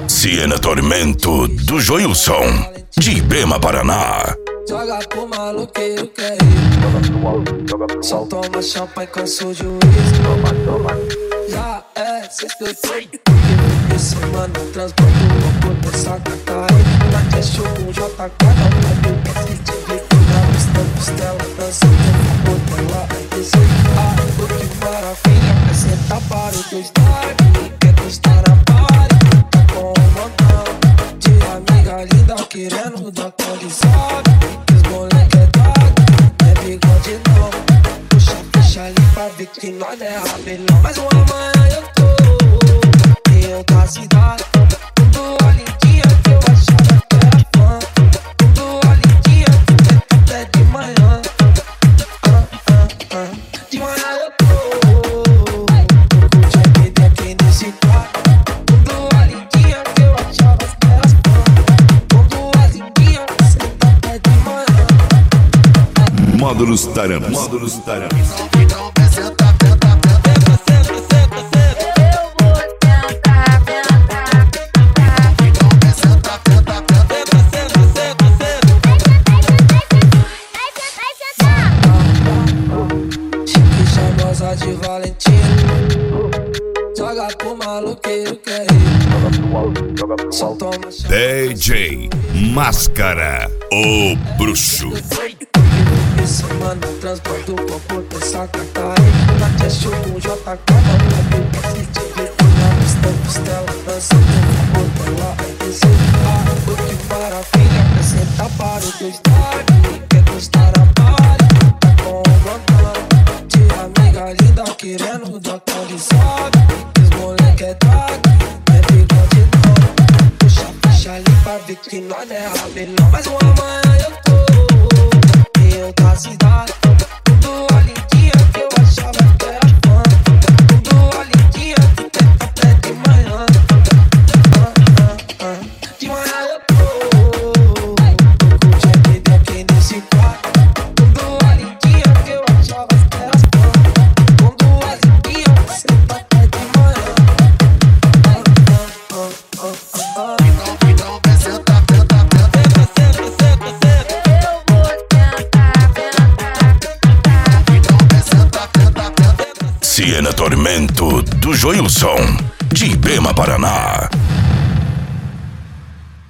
Siena Tormento do Joilson, de Ibema, Paraná. Joga pro maloqueiro que é ele. Só toma champanhe com sujo uísque. Já é sexta-feira. Esse mano transborda o corpo dessa catarina. Na cash com JK, não vai ver que assiste bico na pista, costela, dançando com o corpo lá. O que maravilha, apresenta para o teu style. Quer gostar na party, tá com um montão de amiga linda querendo dar condição. Os moleque é doido, é bigode não. Puxa ali pra ver que nós é rabelão. Mas uma manhã eu tô em outra cidade. Tudo a lindinha que eu achava que era fã. Tudo a lindinha que até de manhã. De manhã eu tô curtindo a vida aqui nesse quarto. Tudo a lindinha que eu achava que era fã. Tudo a lindinha que tá até de manhã. Módulos Taramas. Módulos Taramas. De Valentino, joga pro maloqueiro que é ele. Só toma DJ Máscara, o bruxo. Esse mano transporta o corpo dessa catarina. Na cash com JK, não vai ver que assiste bico na pista, costela, dançando com o corpo lá. O que maravilha, apresenta para o teu style. Quer gostar na party, tá com um montão de amiga linda querendo dar condição. Os moleque é doido, é bigode não. Puxa ali pra ver que nós é rabelão. Mas uma manhã eu tô em outra cidade. Tudo a lindinha que eu achava que era fã. Tudo a lindinha que até de manhã. De manhã eu tô curtindo a vida aqui nesse quarto. Tudo a lindinha que eu achava que era fã. Tudo a lindinha que tá até de manhã. Siena Tormento do Joilson, de Ibema, Paraná.